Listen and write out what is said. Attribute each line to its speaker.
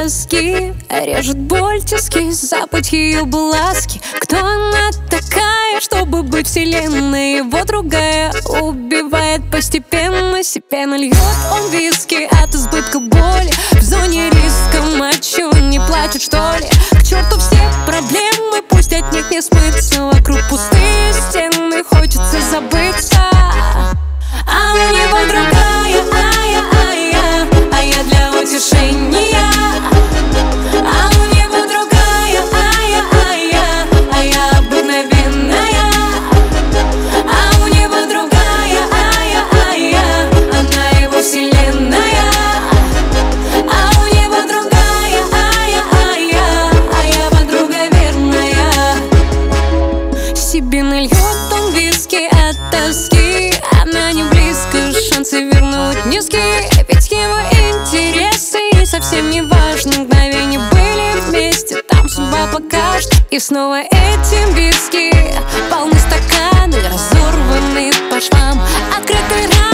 Speaker 1: тоски. Режет боль тиски, запах ее ласки. Кто она такая, чтобы быть вселенной? Его другая убивает постепенно. Постепенно льет он виски от избытка боли. В зоне риска мочу, не плачет что ли? К черту все проблемы, пусть от них не смыться. Вокруг пустые стены, хочется забыться. А у него другая, а я для утешения. А у него другая, а я обыкновенная. А у него другая, она его вселенная. А у него другая, а я подруга верная. Себе нальет он виски от тоски. Она не близко, шансы вернуть низкие. Ведь его интересы совсем не важны. Мгновения были вместе, там судьба покажет. И снова эти виски, полны стаканы, разорваны по швам, открытый ран.